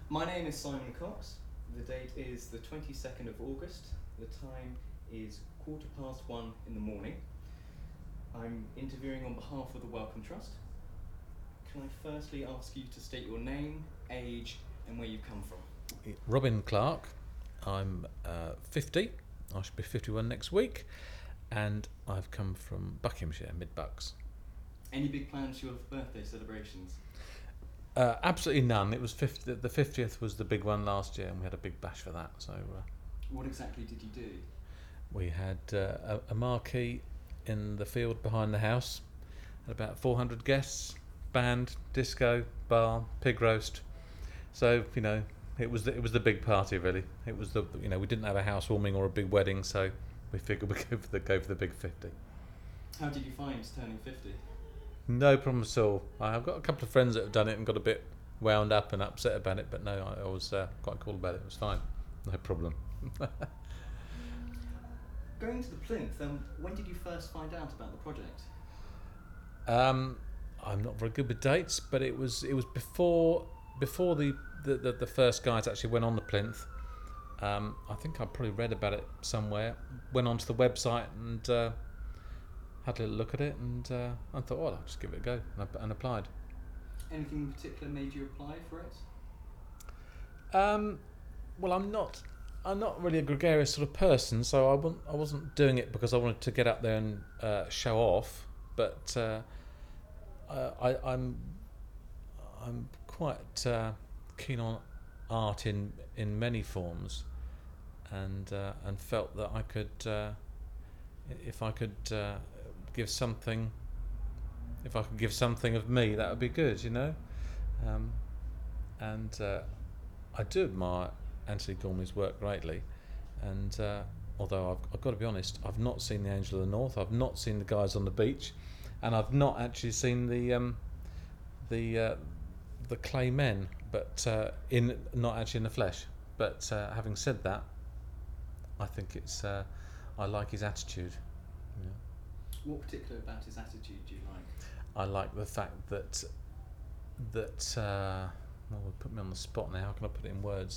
My name is Simon Cox. The date is the 22nd of August. The time is 1:15 in the morning. I'm interviewing on behalf of the Wellcome Trust. Can I firstly ask you to state your name, age, and where you come from? Robin Clark. I'm 50. I should be 51 next week, and I've come from Buckinghamshire, Mid-Bucks. Any big plans for your birthday celebrations? Absolutely none. It was the 50th was the big one last year, and we had a big bash for that. So What exactly did you do? we had a marquee in the field behind the house, had about 400 guests, band, disco, bar, pig roast. So it was the big party really. It was we didn't have a housewarming or a big wedding, so we figured we'd go for the big 50. How did you find turning 50? No problem at all. I've got a couple of friends that have done it and got a bit wound up and upset about it, but no, I was quite cool about it. It was fine, no problem. Going to the plinth, when did you first find out about the project? I'm not very good with dates, but it was before the first guys actually went on the plinth. I think I probably read about it somewhere. Went onto the website and had a little look at it, and I thought, well, I'll just give it a go, and applied. Anything in particular made you apply for it? Well, I'm not really a gregarious sort of person, so I wasn't doing it because I wanted to get up there and show off. But I'm quite keen on art in many forms, and felt that I could, if I could give something, if I could give something of me, that would be good, and I do admire Anthony Gormley's work greatly, and although I've got to be honest, I've not seen The Angel of the North, I've not seen The Guys on the Beach, and I've not actually seen the clay men, but not actually in the flesh. But having said that, I think it's I like his attitude. What particular about his attitude do you like? I like the fact that well, put me on the spot now. How can I put it in words?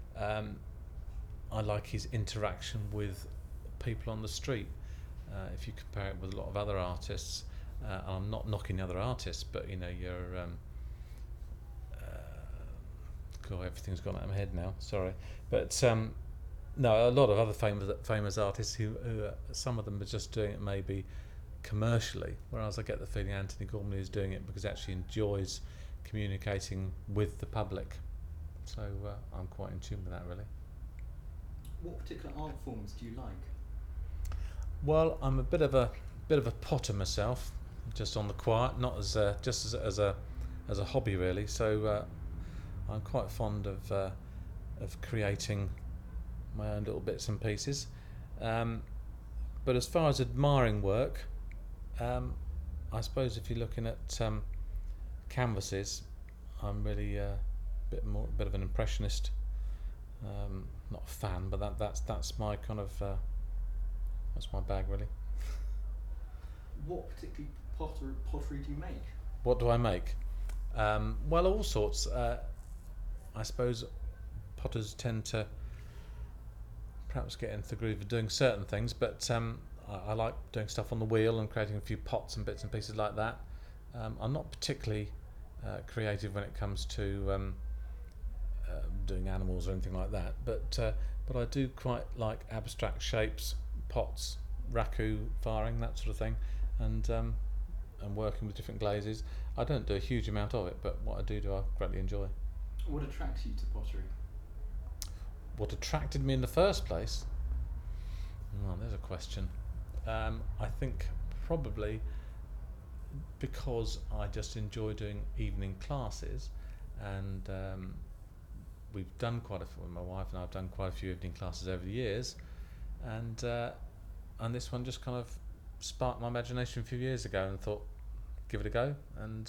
I like his interaction with people on the street. If you compare it with a lot of other artists, and I'm not knocking the other artists, but you're God, everything's gone out of my head now. Sorry, but no, a lot of other famous artists who some of them are just doing it maybe commercially, whereas I get the feeling Anthony Gormley is doing it because he actually enjoys communicating with the public. So I'm quite in tune with that, really. What particular art forms do you like? Well, I'm a bit of a potter myself, just on the quiet, not as just as a hobby really. So I'm quite fond of creating my own little bits and pieces. But as far as admiring work, I suppose if you're looking at canvases, I'm really a bit of an impressionist. Not a fan, but that's my kind of that's my bag really. What particular pottery do you make? What do I make? Well, all sorts. I suppose potters tend to perhaps get into the groove of doing certain things, but I like doing stuff on the wheel and creating a few pots and bits and pieces like that. I'm not particularly creative when it comes to doing animals or anything like that, but I do quite like abstract shapes, pots, raku firing, that sort of thing, and working with different glazes. I don't do a huge amount of it, but what I do I greatly enjoy. What attracts you to pottery? What attracted me in the first place? Well, there's a question. I think probably because I just enjoy doing evening classes, and we've done quite a few. My wife and I have done quite a few evening classes over the years, and this one just kind of sparked my imagination a few years ago, and thought, give it a go. And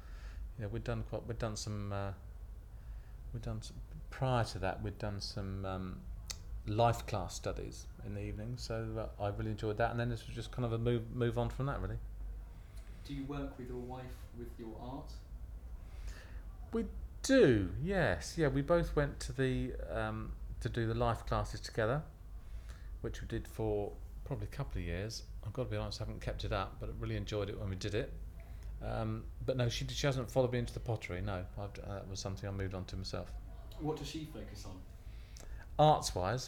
prior to that, we'd done some life class studies in the evening, so I really enjoyed that, and then this was just kind of a move on from that really. Do you work with your wife with your art? do, yes. Yeah, we both went to to do the life classes together, which we did for probably a couple of years. I've got to be honest, I haven't kept it up, but I really enjoyed it when we did it. But no, she hasn't followed me into the pottery. No, that was something I moved on to myself. What does she focus on? Arts-wise,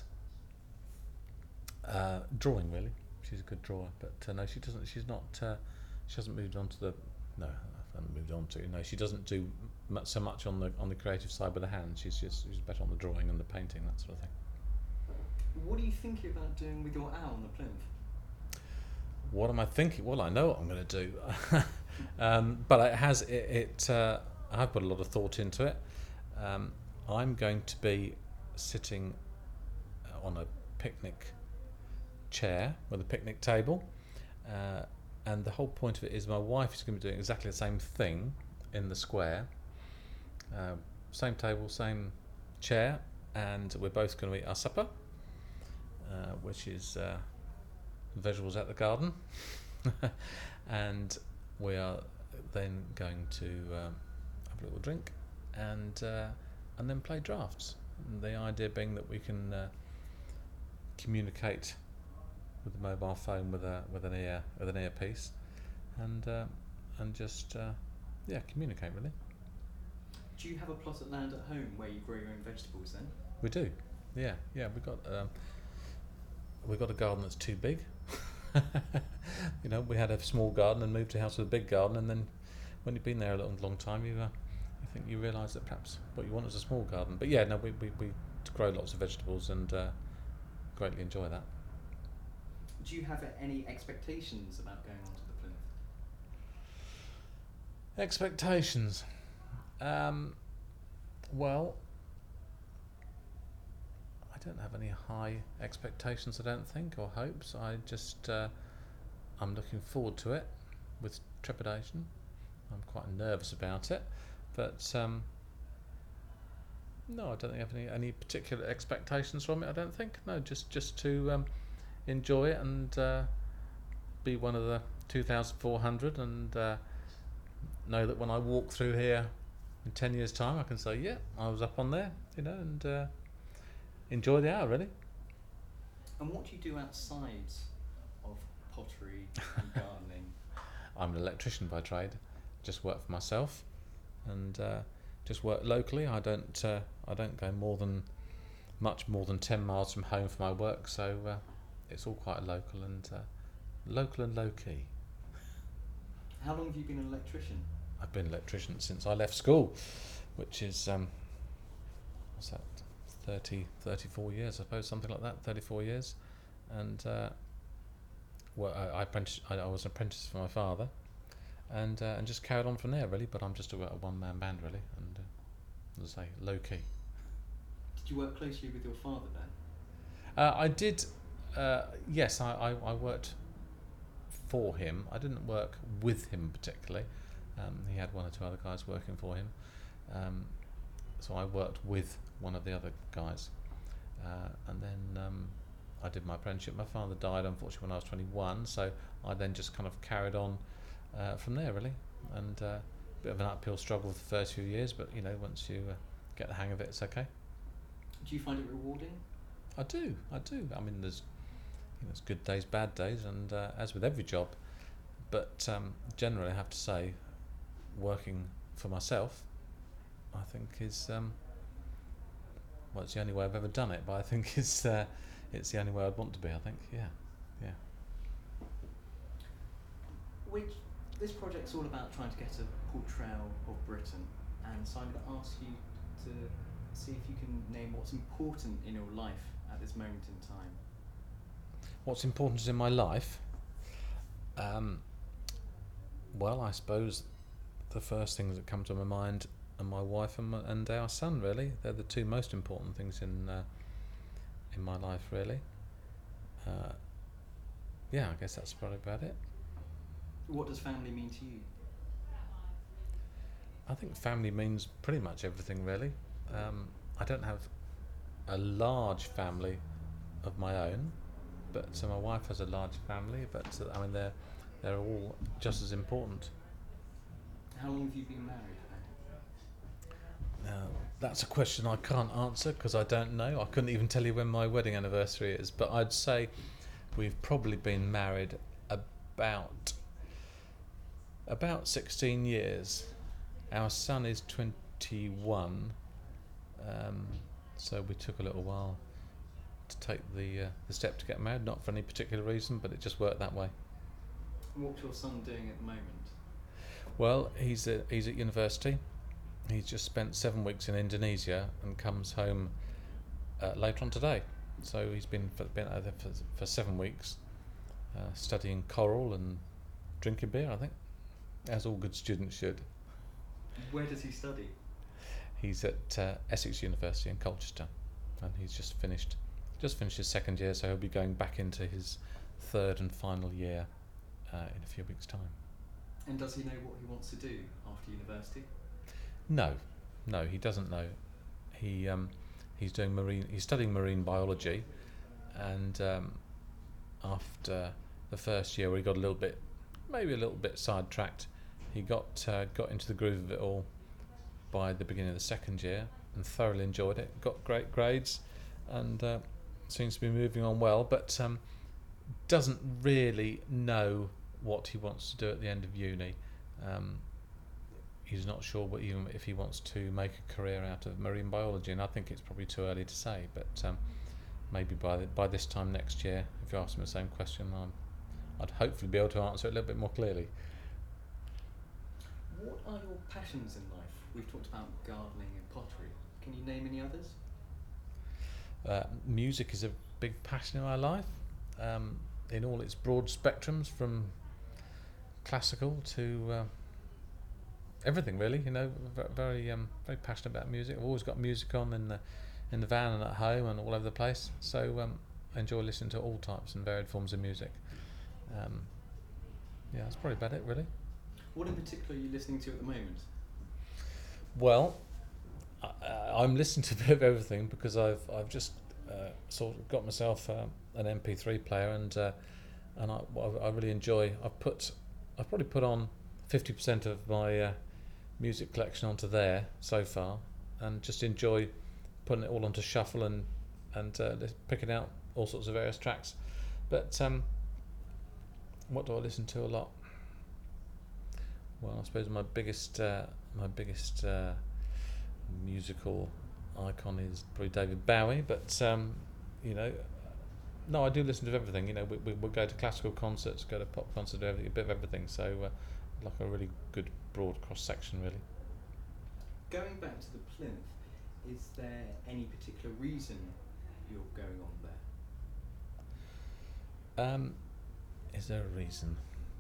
drawing really. She's a good drawer, but no, she doesn't. She's not. She hasn't moved on to the. No, I haven't moved on to. No, she doesn't do so much on the creative side with the hands. She's better on the drawing and the painting, that sort of thing. What are you thinking about doing with your owl on the plinth? What am I thinking? Well, I know what I'm going to do, but I've put a lot of thought into it. I'm going to be sitting on a picnic chair with a picnic table, and the whole point of it is my wife is going to be doing exactly the same thing in the square. Same table, same chair, and we're both going to eat our supper, which is vegetables at the garden, and we are then going to have a little drink and then play drafts. And the idea being that we can communicate with the mobile phone with an earpiece, and just communicate really. Do you have a plot of land at home where you grow your own vegetables then? We do, yeah. We've got a garden that's too big. We had a small garden and moved to a house with a big garden, and then when you've been there a long time, you think you realise that perhaps what you want is a small garden. But yeah, no, we grow lots of vegetables and greatly enjoy that. Do you have any expectations about going onto the plinth? Expectations? Well, I don't have any high expectations, I don't think, or hopes. I just, I'm looking forward to it with trepidation. I'm quite nervous about it, but no, I don't think I have any particular expectations from it. I don't think. No, just to enjoy it and be one of the 2,400, and know that when I walk through here in 10 years' time, I can say, yeah, I was up on there, and enjoy the hour, really. And what do you do outside of pottery and gardening? I'm an electrician by trade. Just work for myself, and just work locally. I don't go much more than 10 miles from home for my work, so it's all quite local and low key. How long have you been an electrician? I've been an electrician since I left school, which is what's that, 34 years, I suppose, something like that, 34 years. And I was an apprentice for my father, and just carried on from there, really. But I'm just a one-man band, really, and as I say, low key. Did you work closely with your father then? I did. Yes, I worked for him. I didn't work with him particularly. He had one or two other guys working for him, so I worked with one of the other guys, and then I did my apprenticeship. My father died, unfortunately, when I was 21, so I then just kind of carried on from there, really, and a bit of an uphill struggle for the first few years, but once you get the hang of it, it's okay. Do you find it rewarding? I do. I mean, there's good days, bad days, and as with every job, but generally, I have to say, working for myself, I think is it's the only way I've ever done it, but I think it's the only way I'd want to be. I think, yeah. This project's all about trying to get a portrayal of Britain, and so I'm going to ask you to see if you can name what's important in your life at this moment in time. What's important in my life? Well, I suppose the first things that come to my mind are my wife and our son, really. They're the two most important things in my life, really. I guess that's probably about it. What does family mean to you? I think family means pretty much everything, really. I don't have a large family of my own, but so my wife has a large family, but I mean they're all just as important. How long have you been married? That's a question I can't answer because I don't know. I couldn't even tell you when my wedding anniversary is, but I'd say we've probably been married about 16 years. Our son is 21, so we took a little while to take the step to get married, not for any particular reason, but it just worked that way. What's your son doing at the moment? Well, he's at university. He's just spent 7 weeks in Indonesia and comes home later on today. So he's been out there for 7 weeks, studying choral and drinking beer, I think, as all good students should. Where does he study? He's at Essex University in Colchester, and he's just finished his second year, so he'll be going back into his third and final year in a few weeks' time. And does he know what he wants to do after university? No, he doesn't know. He's studying marine biology, and after the first year, where he got maybe a little bit sidetracked, he got into the groove of it all by the beginning of the second year and thoroughly enjoyed it. Got great grades, and seems to be moving on well, but doesn't really know what he wants to do at the end of uni. He's not sure even if he wants to make a career out of marine biology, and I think it's probably too early to say, but maybe by this time next year, if you ask him the same question, I'd hopefully be able to answer it a little bit more clearly. What are your passions in life? We've talked about gardening and pottery. Can you name any others? Music is a big passion in my life, in all its broad spectrums, from classical to everything, really. Very passionate about music. I've always got music on in the van and at home and all over the place. So I enjoy listening to all types and varied forms of music. That's probably about it, really. What in particular are you listening to at the moment? Well, I'm listening to a bit of everything because I've just sort of got myself an MP3 player, and I really enjoy. I've probably put on 50% of my music collection onto there so far, and just enjoy putting it all onto shuffle and picking out all sorts of various tracks. But what do I listen to a lot? Well, I suppose my biggest musical icon is probably David Bowie, but no, I do listen to everything. We'll go to classical concerts, go to pop concerts, do everything, a bit of everything. So like a really good broad cross section, really. Going back to the plinth, is there any particular reason you're going on there? Is there a reason?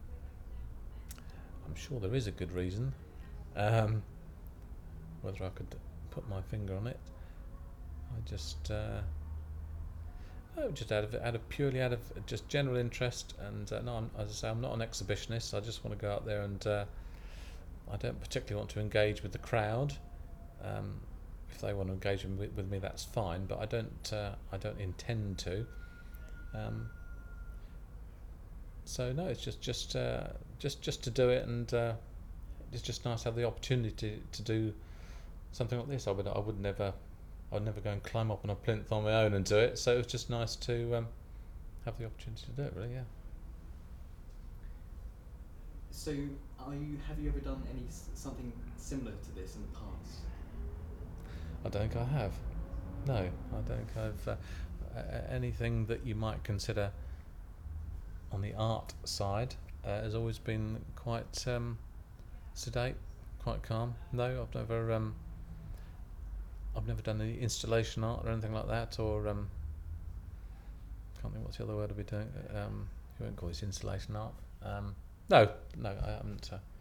I'm sure there is a good reason. Whether I could put my finger on it, I just purely out of just general interest, and no, as I say, I'm not an exhibitionist. I just want to go out there, and I don't particularly want to engage with the crowd. If they want to engage with me, that's fine, but I don't intend to. So no, it's just to do it, and it's just nice to have the opportunity to do something like this. I'd never go and climb up on a plinth on my own and do it. So it was just nice to have the opportunity to do it, really. Yeah. So have you ever done something similar to this in the past? I don't think I have. No, I don't think I've anything that you might consider on the art side has always been quite sedate, quite calm. No, I've never done any installation art or anything like that, or can't think what's the other word I'd be doing. You won't call this installation art. No, I haven't